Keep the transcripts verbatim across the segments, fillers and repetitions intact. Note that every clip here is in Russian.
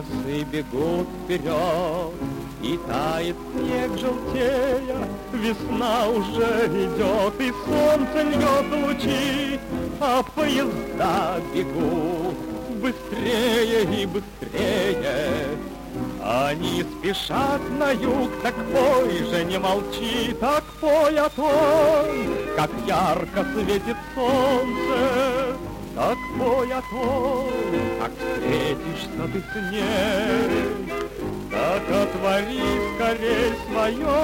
Часы бегут вперед, и тает снег желтея, весна уже идет, и солнце льет лучи, а поезда бегут быстрее и быстрее. Они спешат на юг, так пой же, не молчи, так пой о том, как ярко светит солнце, так пой о том, как встретишься ты с ней. Так отвори скорей свое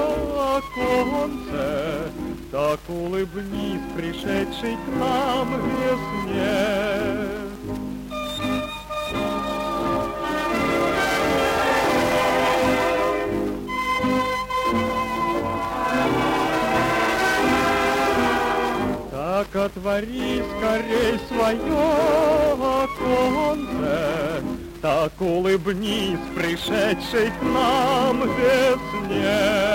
оконце, так улыбнись пришедшей к нам весне. Так отвори скорей свое оконце, так улыбнись пришедшей к нам весне.